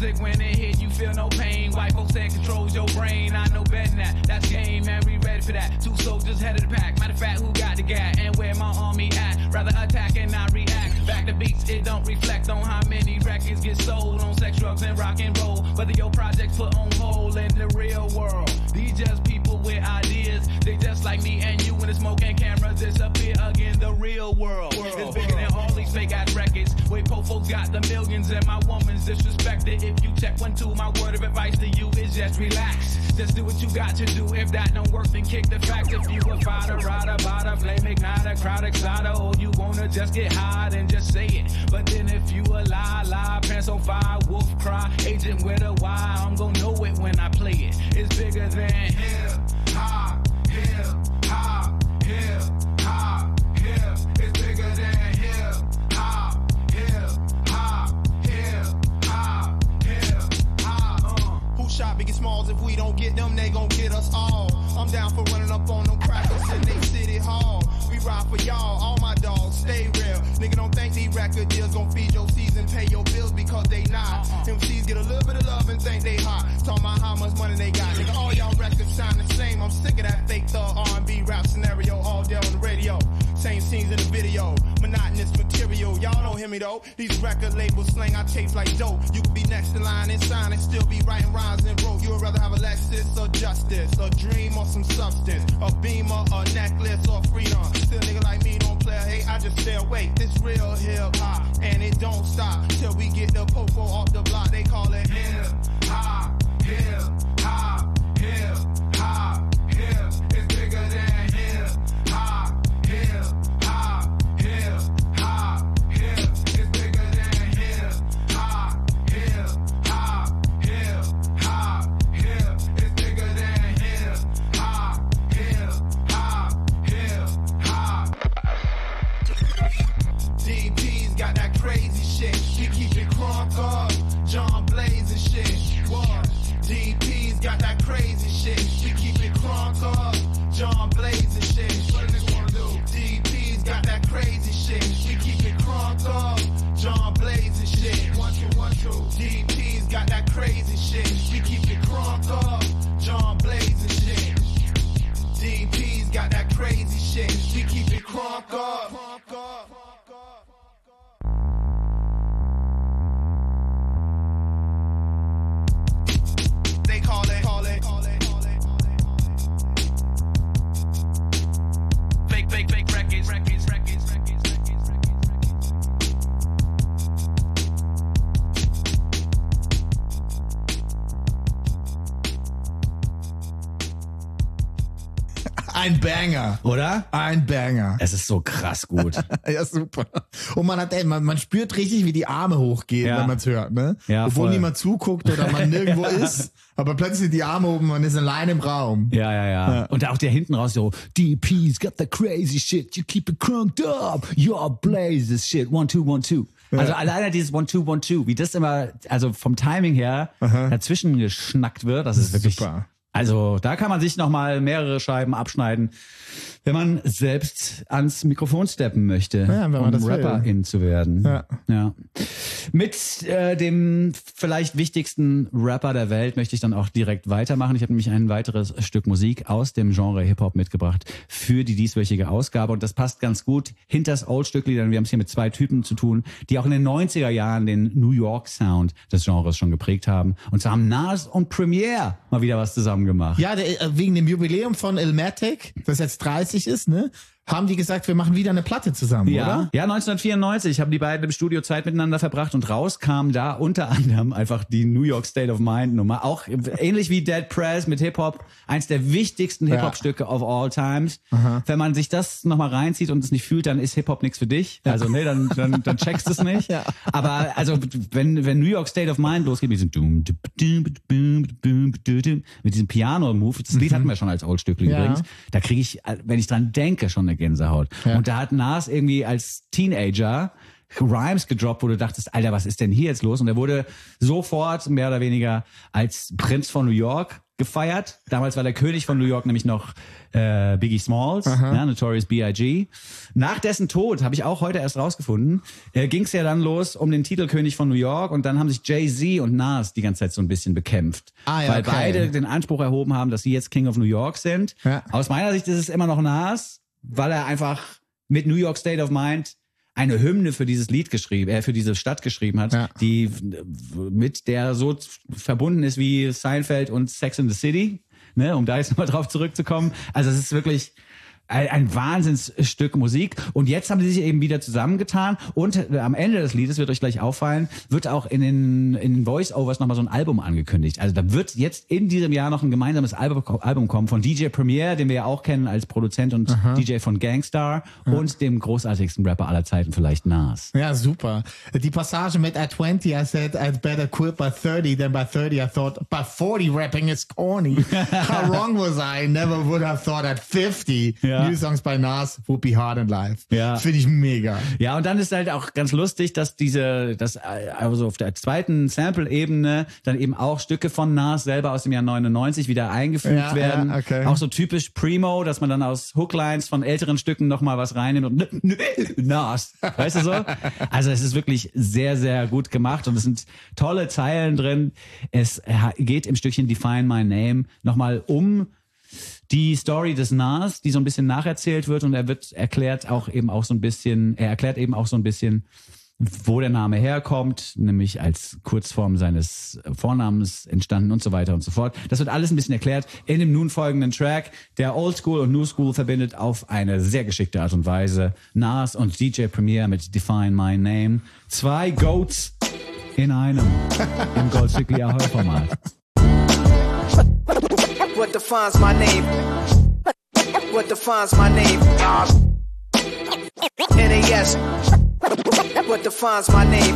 music when it hit, you feel no pain. White folks that controls your brain. I know better than that. That's game, man. We ready for that. 2 soldiers head of the pack. Matter of fact, who got the gat and where my army at? Rather attack and not react. Back to beats, it don't reflect on how many records get sold on sex, drugs, and rock and roll. Whether your project's put on hold in the real world. These just people with ideas. They just like me and you when the smoke and cameras disappear again. The real world is bigger than all these fake ass records. Wait, po folks got the millions and my woman's disrespected. If you check 1, 2, my word of advice to you is just relax. Just do what you got to do. If that don't work, then kick the facts. If you a fighter, rider, bada, flame igniter, crowd exciter, or you wanna just get high, then just say it. But then if you a lie, pants on fire, wolf cry, agent with a Y, I'm gonna know it when I play it. It's bigger than hip hop, hip hop, hip hop, hip. It's bigger than hip hop, hip hop, hip hop, hip hop. Who shot Biggie Smalls? If we don't get them, they gon' get us all. I'm down for running up on them crackers in they city hall. We ride for y'all, all my dogs, stay real. Nigga, don't think these record deals gon' feed your season, pay your bills because they not. MCs get a little bit of love and think they hot. Talking about how much money they got. Nigga, all y'all records sound the same. I'm sick of that fake thug R&B rap scenario all day on the radio. Same scenes in the video, monotonous material. Y'all don't hear me though. These record labels slang our tapes like dope. You could be next in line and sign and still be writing rhymes and rope. You would rather have a Lexus or justice, a dream or some substance, a beamer, a necklace or freedom. Still nigga like me don't play, hey, I just stay awake. This real hip hop, and it don't stop till we get the popo off the block. They call it hip hop, hip hop, hip hop, hip. It's bigger than hip hop, hip hop, hip hop, hip. It's bigger than hip hop, hip hop, hip hop, hip. It's bigger than hip hop, hip hop, hip hop. DP's got that crazy shit. She keep it crunk up. John Blaze and shit. What? DP's got that crazy shit. She keep it crunk up. John Blaze and shit. What do they wanna do? DP's got that crazy shit. She keep it crunk up. John Blaze and shit. 1, 2, 1, 2. DP's got that crazy shit. She keep it crunk up. John Blaze and shit. DP's got that crazy shit. She keep it crunk up. They call it fake records. Ein Banger. Oder? Ein Banger. Es ist so krass gut. Ja, super. Und man spürt richtig, wie die Arme hochgehen, Ja. wenn man es hört, ne? Ja, Obwohl voll. niemand zuguckt oder man nirgendwo ist, aber plötzlich sind die Arme oben, man ist allein im Raum. Ja. Und auch der hinten raus so, DP's got the crazy shit, you keep it crunked up, your blazes shit, 1, 2, 1, 2. Also alleine dieses 1, 2, 1, 2, wie das immer, also vom Timing her dazwischen geschnackt wird, das ist wirklich Super. Also da kann man sich nochmal mehrere Scheiben abschneiden, wenn man selbst ans Mikrofon steppen möchte, Ja, wenn man um das will. Rapperin zu werden. Ja. Mit dem vielleicht wichtigsten Rapper der Welt möchte ich dann auch direkt weitermachen. Ich habe nämlich ein weiteres Stück Musik aus dem Genre Hip-Hop mitgebracht für die dieswöchige Ausgabe. Und das passt ganz gut hinters Old-Stückli, denn wir haben es hier mit 2 Typen zu tun, die auch in den 90er Jahren den New York Sound des Genres schon geprägt haben. Und zwar haben Nas und Premier mal wieder was zusammen gemacht. Ja, wegen dem Jubiläum von Illmatic, das jetzt 30 ist, ne? Haben die gesagt, wir machen wieder eine Platte zusammen, oder? Ja, 1994 haben die beiden im Studio Zeit miteinander verbracht und raus kam da unter anderem einfach die New York State of Mind Nummer. Auch ähnlich wie Dead Prez mit Hip-Hop, eins der wichtigsten Hip-Hop-Stücke of all times. Wenn man sich das nochmal reinzieht und es nicht fühlt, dann ist Hip-Hop nichts für dich. Also nee, dann checkst du es nicht. Ja. Aber also wenn New York State of Mind losgeht mit diesem Piano-Move, das Lied hatten wir schon als Old-Stückli übrigens, da kriege ich, wenn ich dran denke, schon eine Gänsehaut. Ja. Und da hat Nas irgendwie als Teenager Rhymes gedroppt, wo du dachtest, Alter, was ist denn hier jetzt los? Und er wurde sofort mehr oder weniger als Prinz von New York gefeiert. Damals war der König von New York nämlich noch Biggie Smalls, ja, Notorious B.I.G. Nach dessen Tod, habe ich auch heute erst rausgefunden, ging es ja dann los um den Titelkönig von New York und dann haben sich Jay-Z und Nas die ganze Zeit so ein bisschen bekämpft. Weil beide den Anspruch erhoben haben, dass sie jetzt King of New York sind. Ja. Aus meiner Sicht ist es immer noch Nas, weil er einfach mit New York State of Mind eine Hymne für dieses Lied geschrieben, für diese Stadt geschrieben hat, die mit der so verbunden ist wie Seinfeld und Sex and the City, ne, um da jetzt nochmal drauf zurückzukommen. Also es ist wirklich ein Wahnsinnsstück Musik. Und jetzt haben sie sich eben wieder zusammengetan und am Ende des Liedes, wird euch gleich auffallen, wird auch in den Voice-Overs nochmal so ein Album angekündigt. Also da wird jetzt in diesem Jahr noch ein gemeinsames Album kommen von DJ Premier, den wir ja auch kennen als Produzent und DJ von Gangstar und dem großartigsten Rapper aller Zeiten, vielleicht Nas. Ja, super. Die Passage mit at 20, I said I'd better quit by 30 than by 30 I thought by 40 rapping is corny. How wrong was I? Never would have thought at 50. Ja. New songs by Nas would be hard in life. Ja. Finde ich mega. Ja, und dann ist halt auch ganz lustig, dass also auf der zweiten Sample-Ebene dann eben auch Stücke von Nas selber aus dem Jahr 99 wieder eingefügt werden. Ja, okay. Auch so typisch Primo, dass man dann aus Hooklines von älteren Stücken nochmal was reinnimmt und Nas. Weißt du so? Also es ist wirklich sehr, sehr gut gemacht und es sind tolle Zeilen drin. Es geht im Stückchen Define My Name nochmal um die Story des Nas, die so ein bisschen nacherzählt wird und er erklärt eben auch so ein bisschen, wo der Name herkommt, nämlich als Kurzform seines Vornamens entstanden und so weiter und so fort. Das wird alles ein bisschen erklärt in dem nun folgenden Track, der Old School und New School verbindet auf eine sehr geschickte Art und Weise. Nas und DJ Premier mit Define My Name. 2 Goats in einem im Gold Strictly Ahoi-Format. What defines my name? What defines my name? NAS. What defines my name?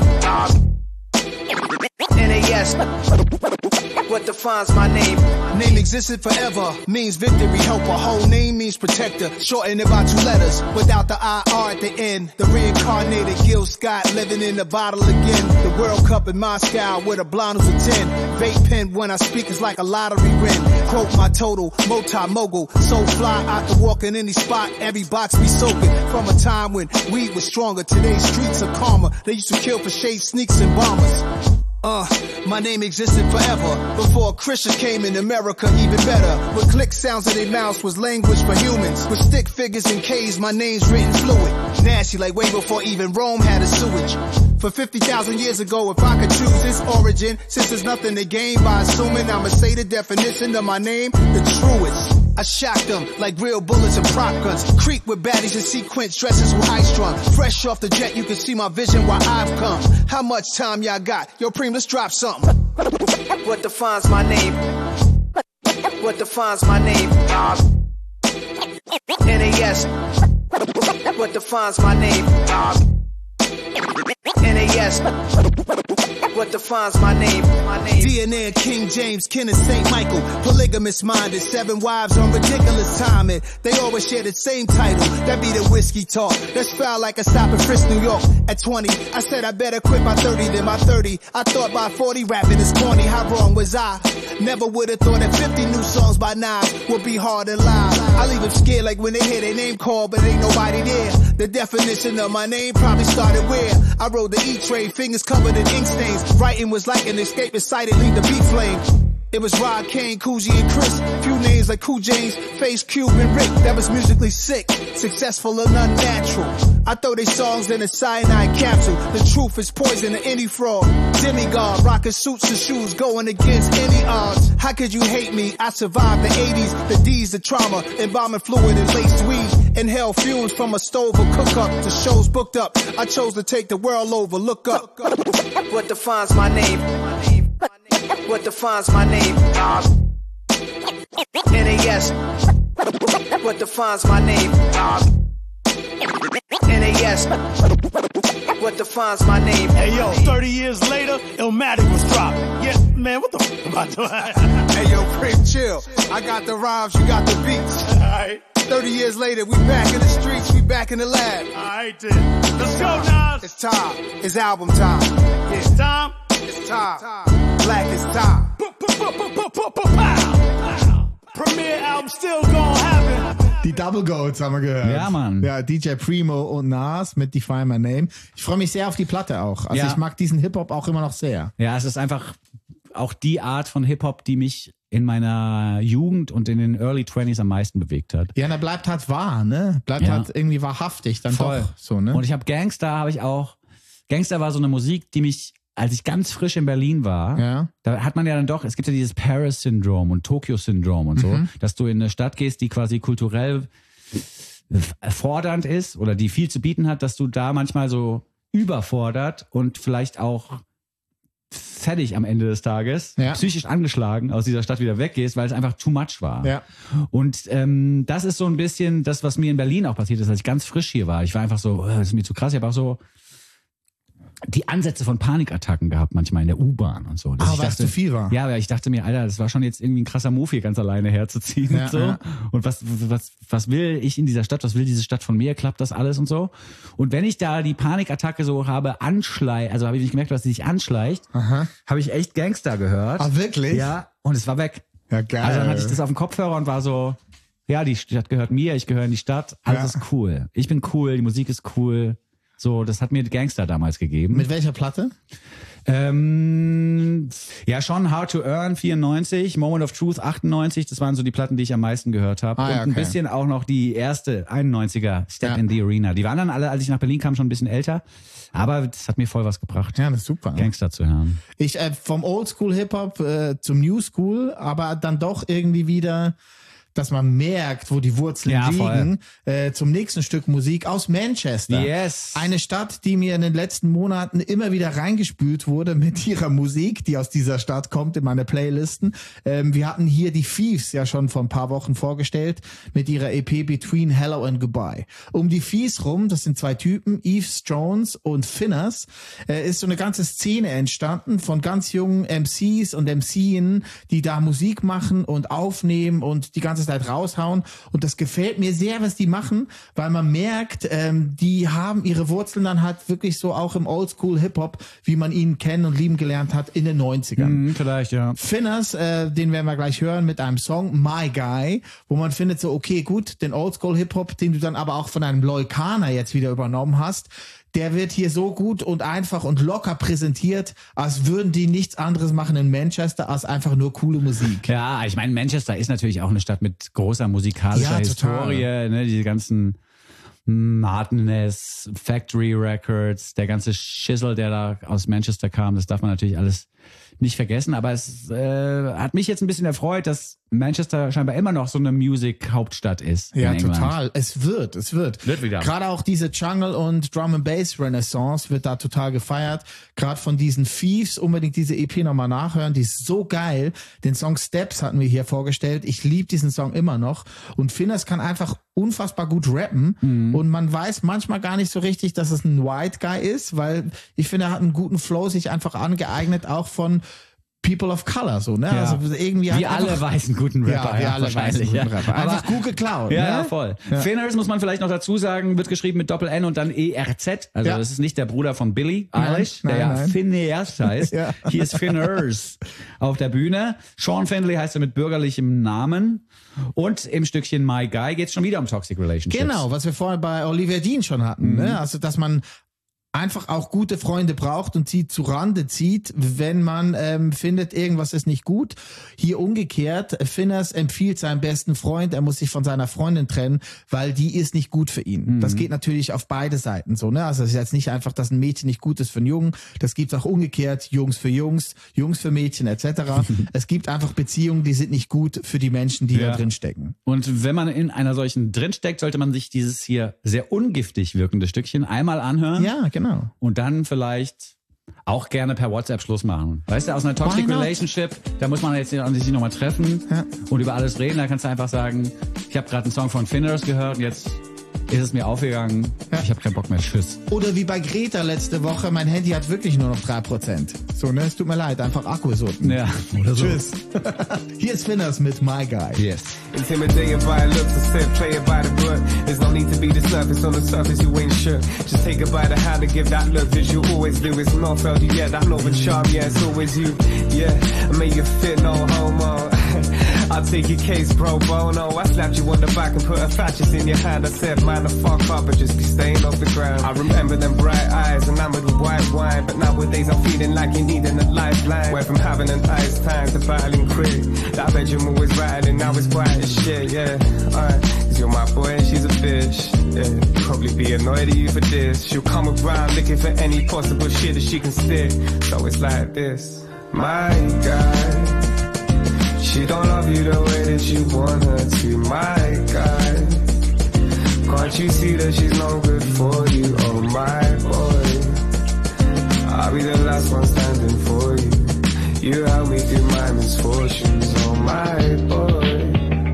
NAS. What defines my name? Name existed forever, means victory, helper. Whole name means protector, shortened it by 2 letters. Without the IR at the end, the reincarnated Gil Scott living in the bottle again. The World Cup in Moscow with a blonde who's a 10. Vape pen when I speak is like a lottery win. Quote my total, multi-mogul, so fly I can walk in any spot, every box be soaking. From a time when weed was stronger, today's streets are calmer. They used to kill for shade sneaks and bombers. My name existed forever. Before Christians came in America, even better. With click sounds in their mouths was language for humans. With stick figures and K's, my name's written fluid. Nasty like way before even Rome had a sewage. For 50,000 years ago, if I could choose its origin, since there's nothing to gain by assuming I'ma say the definition of my name, the truest. I shocked them like real bullets and prop guns. Creep with baddies and sequence dresses with high strung. Fresh off the jet, you can see my vision where I've come. How much time y'all got? Yo, Preem, let's drop something. What defines my name? What defines my name? NAS. What defines my name? NAS. What defines my name? DNA of King James, kin of St. Michael. Polygamous minded, 7 wives on ridiculous timing. They always share the same title. That be the whiskey talk. That's foul like a stop in Frisk, New York. At 20, I said I better quit by 30 than by 30. I thought by 40 rapping is corny. How wrong was I? Never would have thought that 50 new songs by Nas would be hard to live. I leave them scared like when they hear their name called, but ain't nobody there. The definition of my name probably started where I rode the E-Train, fingers covered in ink stains. Writing was like an escape inside it, leave the beat flame. It was Rod, Kane, Coogee, and Chris. Few names like Cool James, Face, Cube, and Rick. That was musically sick, successful and unnatural. I throw they songs in a cyanide capsule. The truth is poison to any fraud. Demigod, rocking suits and shoes, going against any odds. How could you hate me? I survived the 80s, the D's, the trauma, embalming fluid and laced weed. Inhale fumes from a stove or cook up to shows booked up. I chose to take the world over. Look up. What defines my name? What defines my name? NAS. What defines my name? NAS. What defines my name? Hey yo, 30 years later, Illmatic was dropped. Yeah, man, what the f am I doing? Hey yo, Preem, chill. I got the rhymes, you got the beats. Alright. 30 years later, we back in the streets, we back in the lab. Alright then. Let's go, Nas. It's time. It's album time. It's time. It's time. Black is time. Pow. album still gonna happen. Die Double Goats haben wir gehört. Ja, Mann. Ja, DJ Primo und Nas mit Define My Name. Ich freue mich sehr auf die Platte auch. Also Ja. ich mag diesen Hip-Hop auch immer noch sehr. Ja, es ist einfach auch die Art von Hip-Hop, die mich in meiner Jugend und in den Early 20s am meisten bewegt hat. Ja, und er bleibt halt wahr, ne? Bleibt Ja. halt irgendwie wahrhaftig dann Voll. doch so, ne? Und ich habe Gangster war so eine Musik, die mich, als ich ganz frisch in Berlin war, Ja. da hat man ja dann doch, es gibt ja dieses Paris-Syndrom und Tokyo-Syndrom und so, dass du in eine Stadt gehst, die quasi kulturell fordernd ist oder die viel zu bieten hat, dass du da manchmal so überfordert und vielleicht auch fertig am Ende des Tages, Ja. psychisch angeschlagen aus dieser Stadt wieder weggehst, weil es einfach too much war. Ja. Und das ist so ein bisschen das, was mir in Berlin auch passiert ist, als ich ganz frisch hier war. Ich war einfach so, das ist mir zu krass. Ich habe auch so die Ansätze von Panikattacken gehabt, manchmal in der U-Bahn und so. Dass Ah, ich weil es zu viel war. Ja, weil ich dachte mir, Alter, das war schon jetzt irgendwie ein krasser Move, hier ganz alleine herzuziehen Ja, und so. ja. Und was will ich in dieser Stadt? Was will diese Stadt von mir? Klappt das alles und so? Und wenn ich da die Panikattacke so habe also habe ich nicht gemerkt, dass sie sich anschleicht, habe ich echt Gangster gehört. Ah, wirklich? Ja, und es war weg. Ja, geil. Also dann hatte ich das auf dem Kopfhörer und war so, ja, die Stadt gehört mir, ich gehöre in die Stadt, alles ist cool. Ich bin cool, die Musik ist cool. So, das hat mir Gangster damals gegeben. Mit welcher Platte? Ja, schon Hard to Earn 94, Moment of Truth 98, das waren so die Platten, die ich am meisten gehört habe. Ah, ja, und ein okay. bisschen auch noch die erste 91er Step in the Arena. Die waren dann alle, als ich nach Berlin kam, schon ein bisschen älter. Aber das hat mir voll was gebracht, Ja, das ist super. Gangster zu hören. Ich vom Oldschool Hip-Hop zum New School, aber dann doch irgendwie wieder, dass man merkt, wo die Wurzeln Ja, liegen, zum nächsten Stück Musik aus Manchester. Yes. Eine Stadt, die mir in den letzten Monaten immer wieder reingespült wurde mit ihrer Musik, die aus dieser Stadt kommt in meine Playlisten. Wir hatten hier die Thieves ja schon vor ein paar Wochen vorgestellt mit ihrer EP Between Hello and Goodbye. Um die Thieves rum, das sind zwei Typen, Yves Jones und Finners, ist so eine ganze Szene entstanden von ganz jungen MCs und MCen, die da Musik machen und aufnehmen und die ganze Zeit raushauen. Und das gefällt mir sehr, was die machen, weil man merkt, die haben ihre Wurzeln dann halt wirklich so auch im Oldschool-Hip-Hop, wie man ihn kennen und lieben gelernt hat in den 90ern. Vielleicht, ja. Finners, den werden wir gleich hören mit einem Song, My Guy, wo man findet so, okay, gut, den Oldschool-Hip-Hop, den du dann aber auch von einem Loikaner jetzt wieder übernommen hast, der wird hier so gut und einfach und locker präsentiert, als würden die nichts anderes machen in Manchester, als einfach nur coole Musik. Ja, ich meine, Manchester ist natürlich auch eine Stadt mit großer musikalischer Ja, total. Historie, ne, diese ganzen Martinez, Factory Records, der ganze Schissel, der da aus Manchester kam, das darf man natürlich alles nicht vergessen, aber es hat mich jetzt ein bisschen erfreut, dass Manchester scheinbar immer noch so eine Music-Hauptstadt ist. Ja, in England. total. Es wird. Wird wieder. Gerade auch diese Jungle- und Drum-and-Bass-Renaissance wird da total gefeiert. Gerade von diesen Thieves, unbedingt diese EP nochmal nachhören. Die ist so geil. Den Song Steps hatten wir hier vorgestellt. Ich liebe diesen Song immer noch. Und Finners kann einfach unfassbar gut rappen. Und man weiß manchmal gar nicht so richtig, dass es ein White Guy ist, weil ich finde, er hat einen guten Flow sich einfach angeeignet, auch von People of Color, so, ne? Ja. Also irgendwie Wie alle weißen guten Rapper. Ja, wie alle wahrscheinlich, weißen ja. guten Rapper. Einfach Aber- gut geklaut, Ja, ne? ja, voll. Ja. Finners muss man vielleicht noch dazu sagen, wird geschrieben mit Doppel-N und dann ERZ. Also Ja. das ist nicht der Bruder von Billy Nein, Eilish, der nein, ja nein. Phineas heißt. Ja. Hier ist Finners auf der Bühne. Sean Findlay heißt er mit bürgerlichem Namen. Und im Stückchen My Guy geht es schon wieder um Toxic Relationships. Genau, was wir vorhin bei Olivia Dean schon hatten. Ne? Also, dass man einfach auch gute Freunde braucht und sie zu Rande zieht, wenn man findet, irgendwas ist nicht gut. Hier umgekehrt, Finners empfiehlt seinem besten Freund, er muss sich von seiner Freundin trennen, weil die ist nicht gut für ihn. Das geht natürlich auf beide Seiten so. Ne? Also es ist jetzt nicht einfach, dass ein Mädchen nicht gut ist für einen Jungen. Das gibt's auch umgekehrt, Jungs für Jungs, Jungs für Mädchen etc. Es gibt einfach Beziehungen, die sind nicht gut für die Menschen, die da drin stecken. Und wenn man in einer solchen drinsteckt, sollte man sich dieses hier sehr ungiftig wirkende Stückchen einmal anhören. Ja, genau. Und dann vielleicht auch gerne per WhatsApp Schluss machen. Weißt du, aus einer Toxic Why not? Relationship, da muss man jetzt sich nochmal treffen und über alles reden. Da kannst du einfach sagen, ich habe gerade einen Song von Finners gehört und jetzt ist es mir aufgegangen, ich habe keinen Bock mehr, tschüss. Oder wie bei Greta letzte Woche, mein Handy hat wirklich nur noch 3%. So, ne, es tut mir leid, einfach Akku ist unten. Ja, oder so. Tschüss. Hier ist Finners mit My Guy. Yes. Intimidated by looks, instead play it by the book. There's no need to be the surface, on the surface you ain't sure. Just take it by the hand and give that look, as you always do. It's not felt you, yeah, that northern charm, yeah, it's always you. Yeah, I make you fit, no homo. I'll take your case, pro bono. I slapped you on the back and put a fascist in your hand. I said, man, the fuck up, but just be staying off the ground. I remember them bright eyes, enamored with white wine. But nowadays I'm feeling like you're needing a lifeline. Went from having an ice time to battling quick. That bedroom always rattling, now it's quiet as shit, yeah. Alright, cause you're my boy and she's a bitch. Yeah, probably be annoyed at you for this. She'll come around looking for any possible shit that she can stick. So it's like this, my guy. She don't love you the way that you want her to, my guy. Can't you see that she's no good for you, oh my boy. I'll be the last one standing for you. You help me through my misfortunes, oh my boy.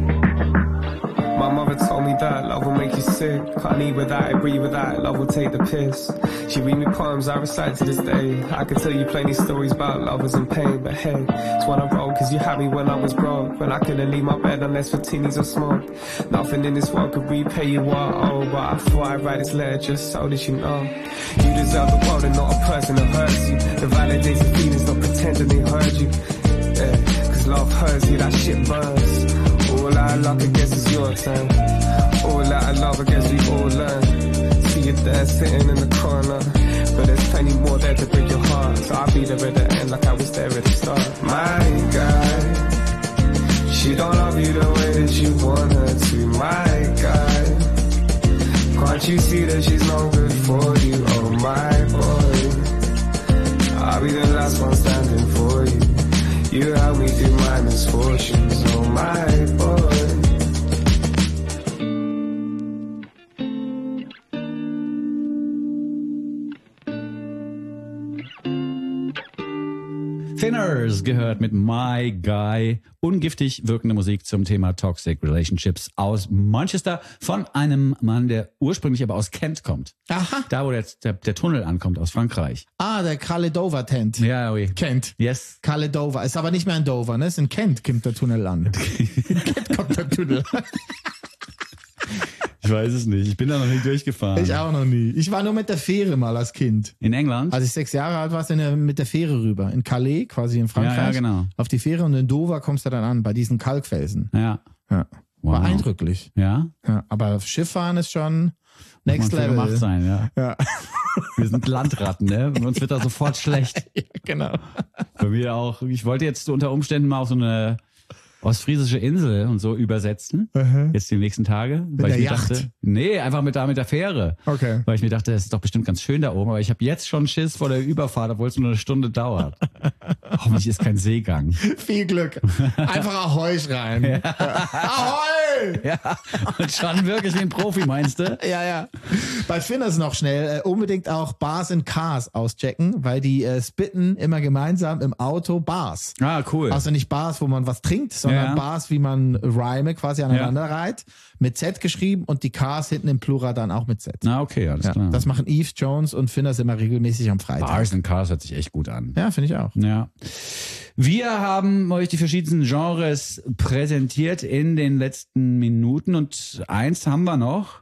My mother told me that love will make you sick. Can't eat without it, breathe without it, love will take the piss. She read me poems I recite to this day. I could tell you plenty stories about lovers in pain. But hey, it's what I wrote, cause you had me when I was broke. When I couldn't leave my bed unless for tinnies or smoke. Nothing in this world could repay you what I owe. But I thought I'd write this letter just so that you know. You deserve the world and not a person that hurts you. The validated feelings, not pretending they hurt you. Yeah, cause love hurts you, that shit burns. All out of luck, I guess it's your turn. All out of love, I guess we all learn. See you there sitting in the corner, but there's plenty more there to break your heart. So I'll be there at the end like I was there at the start. My guy, she don't love you the way that you want her to. My guy, can't you see that she's no good for you? Oh my boy, I'll be the last one standing for you. You help me through my misfortunes, oh my boy. Thinners gehört mit My Guy. Ungiftig wirkende Musik zum Thema Toxic Relationships aus Manchester von einem Mann, der ursprünglich aber aus Kent kommt. Aha. Da, wo der Tunnel ankommt, aus Frankreich. Ah, der Kalle-Dover-Tent. Ja, oui. Kent. Yes. Kalle-Dover. Ist aber nicht mehr in Dover, ne? Ist in Kent kommt der Tunnel an. In Kent kommt der Tunnel an. Ich weiß es nicht. Ich bin da noch nicht durchgefahren. Ich auch noch nie. Ich war nur mit der Fähre mal als Kind. In England? Als ich 6 Jahre alt war, mit der Fähre rüber. In Calais, quasi in Frankreich. Ja, genau. Auf die Fähre und in Dover kommst du dann an, bei diesen Kalkfelsen. Ja. Wow. War eindrücklich. Ja? Aber Schifffahren ist schon next level. Gemacht sein, ja. Wir sind Landratten, ne? Uns wird da sofort schlecht. Ja, genau. Bei mir auch. Ich wollte jetzt unter Umständen mal auf so eine ostfriesische Insel und so übersetzen. Jetzt die nächsten Tage. Mit der Yacht? Dachte, nee, einfach mit der Fähre. Okay. Weil ich mir dachte, das ist doch bestimmt ganz schön da oben, aber ich habe jetzt schon Schiss vor der Überfahrt, obwohl es nur eine Stunde dauert. Hoffentlich ist kein Seegang. Viel Glück. Einfach Ahoi schreien. Ja. Ahoi! Ja, und schon wirklich wie ein Profi, meinst du? Ja. Bei Finners noch schnell, unbedingt auch Bars and Cars auschecken, weil die spitten immer gemeinsam im Auto Bars. Ah, cool. Also nicht Bars, wo man was trinkt, sondern Bars, wie man Rhyme quasi aneinander reiht, mit Z geschrieben und die Cars hinten im Plural dann auch mit Z. Na, okay, alles klar. Das machen Eve Jones und Finners immer regelmäßig am Freitag. Bars and Cars hört sich echt gut an. Ja, finde ich auch. Ja. Wir haben euch die verschiedensten Genres präsentiert in den letzten Minuten und eins haben wir noch.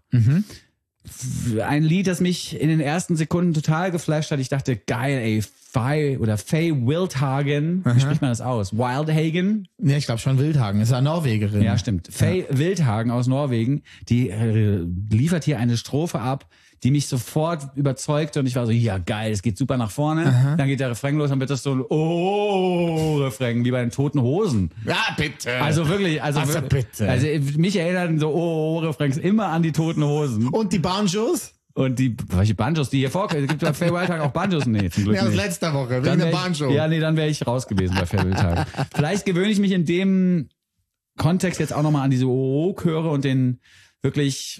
Ein Lied, das mich in den ersten Sekunden total geflasht hat. Ich dachte, geil, ey, Faye Wildhagen. Wie spricht man das aus? Wildhagen? Ja, ich glaube schon Wildhagen. Ist ja Norwegerin. Ja, stimmt. Faye Wildhagen aus Norwegen, die liefert hier eine Strophe ab, die mich sofort überzeugte und ich war so, ja geil, es geht super nach vorne. Dann geht der Refrain los, dann wird das so ein Refrain, wie bei den Toten Hosen. Ja, bitte. Also wirklich, bitte. Also mich erinnern so Refrains immer an die Toten Hosen. Und die Banjos? Und welche Banjos, die hier vorkommen? Es gibt bei Faye Wildhagen auch Banjos? Nee, zum Glück nicht. Aus letzter Woche, wegen der Banjo. Ja, nee, dann wäre ich raus gewesen bei Faye Wildhagen. Vielleicht gewöhne ich mich in dem Kontext jetzt auch nochmal an diese Chöre und den wirklich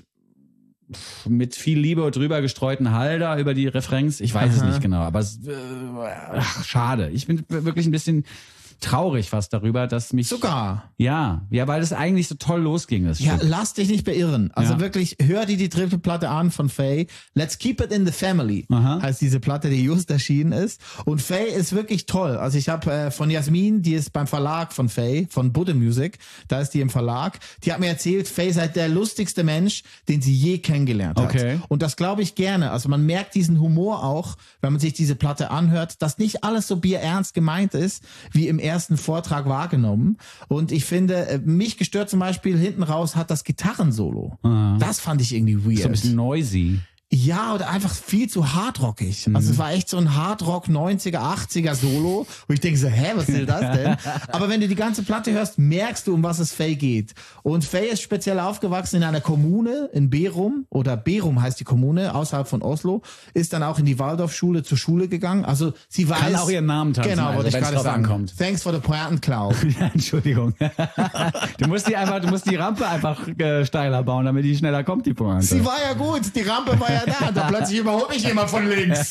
mit viel Liebe drüber gestreuten Halder über die Refrains. Ich weiß es nicht genau, aber schade. Ich bin wirklich ein bisschen traurig fast darüber, dass mich... Sogar. Ja, weil es eigentlich so toll losging. Das Ja, Stück. lass dich nicht beirren. Also wirklich, hör dir die dritte Platte an von Faye. Let's Keep It in the Family heißt diese Platte, die just erschienen ist. Und Faye ist wirklich toll. Also ich habe von Jasmin, die ist beim Verlag von Faye, von Buddha Music, da ist die im Verlag, die hat mir erzählt, Faye sei der lustigste Mensch, den sie je kennengelernt hat. Okay. Und das glaube ich gerne. Also man merkt diesen Humor auch, wenn man sich diese Platte anhört, dass nicht alles so bierernst gemeint ist, wie im ersten Vortrag wahrgenommen. Und ich finde, mich gestört zum Beispiel, hinten raus hat das Gitarrensolo. Das fand ich irgendwie weird. So ein bisschen noisy. Ja, oder einfach viel zu hardrockig. Also es war echt so ein Hardrock 90er, 80er Solo, wo ich denke so, was ist das denn? Aber wenn du die ganze Platte hörst, merkst du, um was es Faye geht. Und Faye ist speziell aufgewachsen in einer Kommune in Berum, oder Berum heißt die Kommune, außerhalb von Oslo, ist dann auch in die Waldorfschule zur Schule gegangen. Also sie weiß... Kann auch ihren Namen tanzen, genau, wollte ich gerade sagen. Ankommt. Thanks for the Pointenklau. Ja, Entschuldigung. Du musst die Rampe einfach steiler bauen, damit die schneller kommt, die Pointe. Sie war ja gut, die Rampe war ja da plötzlich überholt mich jemand von links.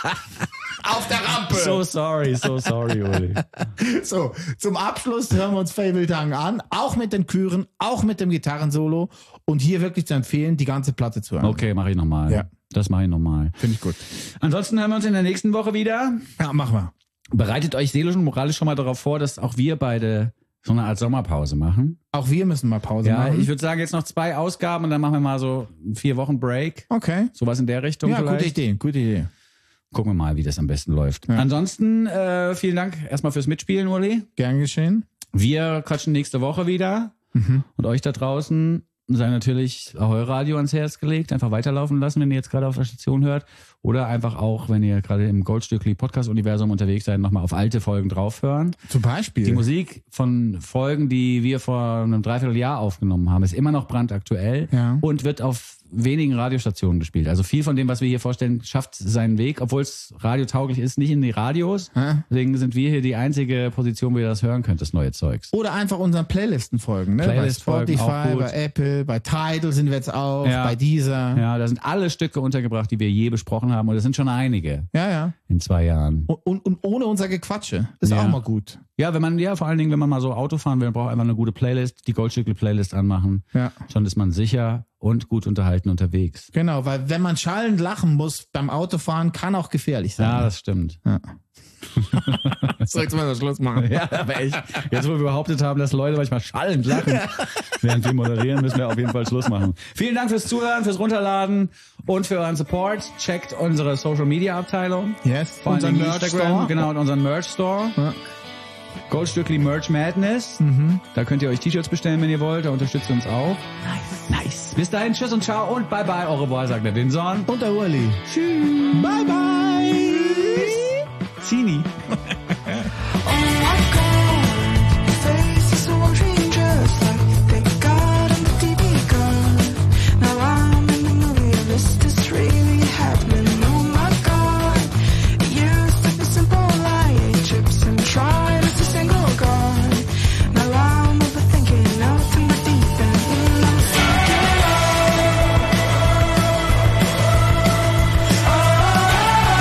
Auf der Rampe. So sorry, Uli. So, zum Abschluss hören wir uns Faye Wildhagen an, auch mit den Chören, auch mit dem Gitarrensolo und hier wirklich zu empfehlen, die ganze Platte zu hören. Okay, mache ich nochmal. Ja. Das mache ich nochmal. Finde ich gut. Ansonsten hören wir uns in der nächsten Woche wieder. Ja, machen wir. Bereitet euch seelisch und moralisch schon mal darauf vor, dass auch wir beide so eine Art Sommerpause machen. Auch wir müssen mal Pause machen. Ich würde sagen, jetzt noch 2 Ausgaben und dann machen wir mal so 4 Wochen Break. Okay. Sowas in der Richtung vielleicht. Gute Idee. Gucken wir mal, wie das am besten läuft. Ja. Ansonsten, vielen Dank erstmal fürs Mitspielen, Uli. Gern geschehen. Wir quatschen nächste Woche wieder. Und euch da draußen sei natürlich Ahoi Radio ans Herz gelegt. Einfach weiterlaufen lassen, wenn ihr jetzt gerade auf der Station hört. Oder einfach auch, wenn ihr gerade im Goldstückli Podcast-Universum unterwegs seid, nochmal auf alte Folgen draufhören. Zum Beispiel. Die Musik von Folgen, die wir vor einem Dreivierteljahr aufgenommen haben, ist immer noch brandaktuell und wird auf wenigen Radiostationen gespielt. Also viel von dem, was wir hier vorstellen, schafft seinen Weg, obwohl es radiotauglich ist, nicht in die Radios. Deswegen sind wir hier die einzige Position, wo ihr das hören könnt, das neue Zeugs. Oder einfach unseren Playlisten folgen. Ne? Bei Spotify, bei Apple, bei Tidal sind wir jetzt auch, bei Deezer. Ja, da sind alle Stücke untergebracht, die wir je besprochen haben. Und das sind schon einige. Ja. In 2 Jahren. Und ohne unser Gequatsche. Ist auch mal gut. Ja, vor allen Dingen, wenn man mal so Auto fahren will, braucht einfach eine gute Playlist, die Goldstückli-Playlist anmachen. Ja. Schon ist man sicher und gut unterhalten unterwegs. Genau, weil wenn man schallend lachen muss beim Autofahren, kann auch gefährlich sein. Ja, das stimmt. Ja. So, jetzt mal Schluss machen. Ja, aber echt. Jetzt, wo wir behauptet haben, dass Leute manchmal schallend lachen, während wir moderieren, müssen wir auf jeden Fall Schluss machen. Vielen Dank fürs Zuhören, fürs Runterladen und für euren Support. Checkt unsere Social-Media-Abteilung. Yes. Vor allem Instagram, genau, und unseren Merch-Store. Ja. Goldstückli Merch Madness. Da könnt ihr euch T-Shirts bestellen, wenn ihr wollt. Da unterstützt ihr uns auch. Nice. Bis dahin, tschüss und ciao und bye bye. Au revoir, sagt der Winson. Und der Uli. Tschüss. Bye bye. Zini. Oh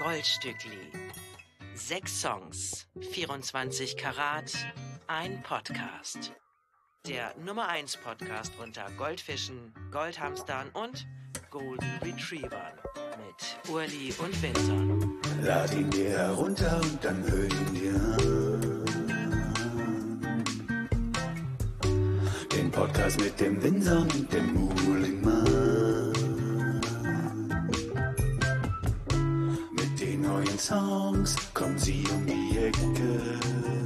Goldstückli. 6 Songs, 24 Karat, ein Podcast. Der Nummer 1 Podcast unter Goldfischen, Goldhamstern und Golden Retrievern. Mit Urli und Vincent. Lad ihn dir herunter und dann hör ihn dir an. Den Podcast mit dem Vincent und dem Muhlingmann. Mit den neuen Songs kommen sie um die Ecke.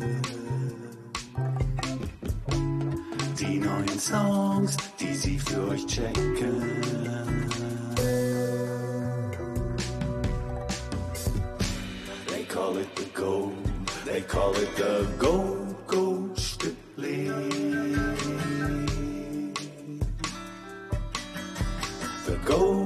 Die neuen Songs, die sie für euch checken. They call it the gold, they call it the Goldstückli. The Gold